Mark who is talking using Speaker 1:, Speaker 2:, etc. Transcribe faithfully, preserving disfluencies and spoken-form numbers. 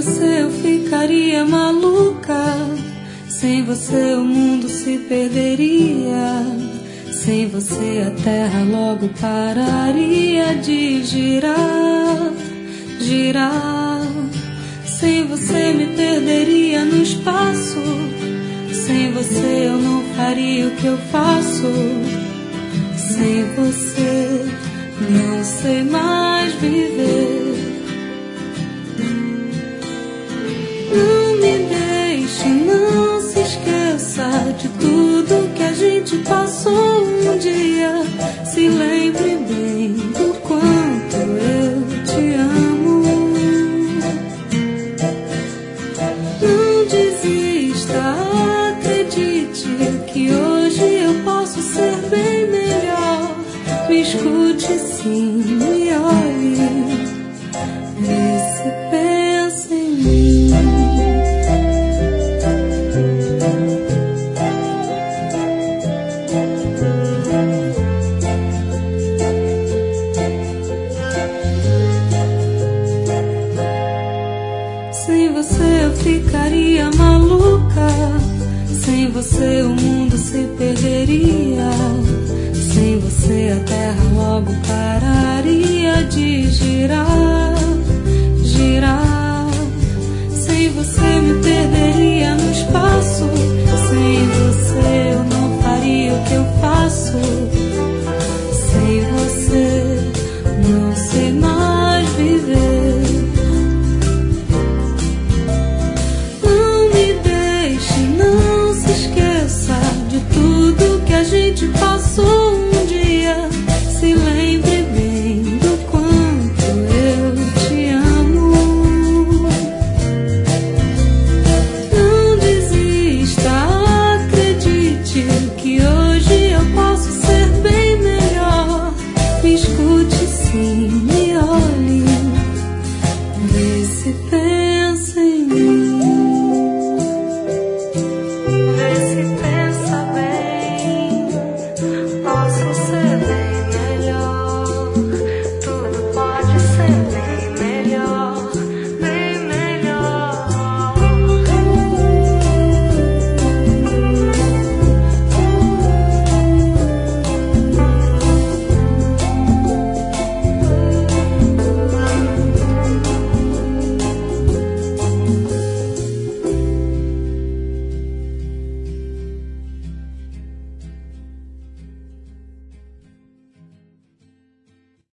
Speaker 1: você eu ficaria maluca. Sem você o mundo se perderia. Sem você a terra logo pararia de girar, girar. Sem você me perderia no espaço. Sem você eu não faria o que eu faço. Sem você não sei mais viver. Não me deixe, não se esqueça de tudo que a gente passou um dia. Se lembre bem do quanto eu te amo. Não desista, acredite que hoje eu posso ser bem melhor. Me escute sim, me olhe, vê se pensa em mim. Sem você eu ficaria maluca. Sem você o mundo se perderia. Sem você a terra logo pararia de girar, girar. Sem você me perderia no espaço. Sem você eu não faria o que eu faço. Sem você não sei mais viver. Não me deixe, não se esqueça de tudo que a gente passou um dia. Se lembre bem do quanto eu te amo. Não desista, acredite que hoje eu posso ser bem melhor. Me escute sim, me olhe.